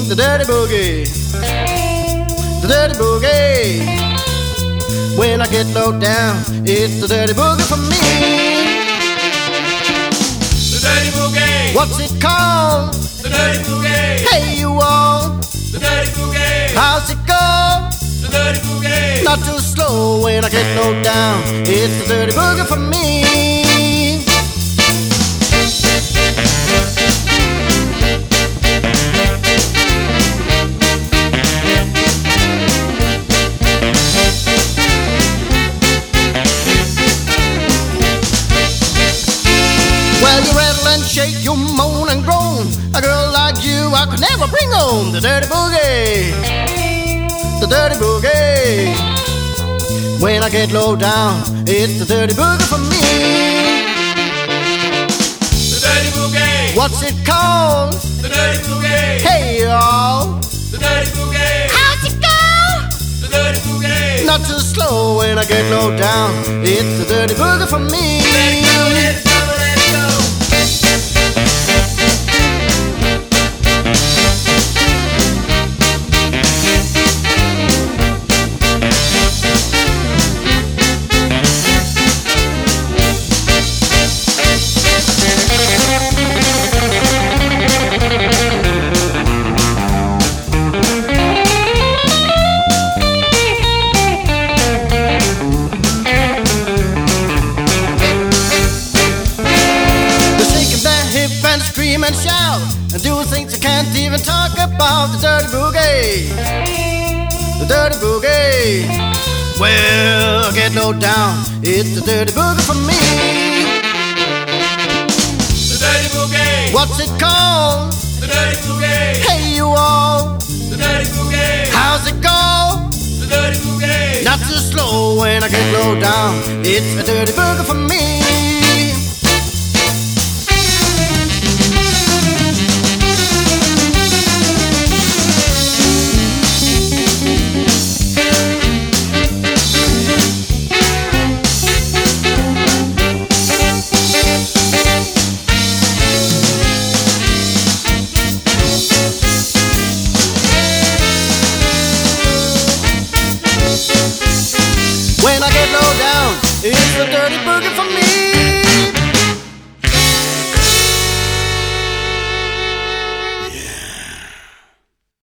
the dirty boogie, the dirty boogie. When I get low down, it's the dirty boogie for me. The dirty boogie. What's it called? The dirty boogie. Hey, you all. The dirty boogie. How's it go? The dirty boogie. Not too slow when I get low down. It's the dirty boogie for me. Well, you rattle and shake, you moan and groan. A girl like you I could never bring home. The dirty boogie, the dirty boogie. When I get low down, it's the dirty boogie for me. The dirty boogie. What's it called? The dirty boogie. Hey, y'all. The dirty boogie. How's it go? The dirty boogie. Not too slow when I get low down. It's the dirty boogie for me. Let it go, let it go, let it go. And scream and shout and do things you can't even talk about. The dirty boogie, the dirty boogie. Well, get low down, it's the dirty boogie for me. The dirty boogie. What's it called? The dirty boogie. Hey, you all. The dirty boogie. How's it go? The dirty boogie. Not too slow when I get low down. It's the dirty boogie for me.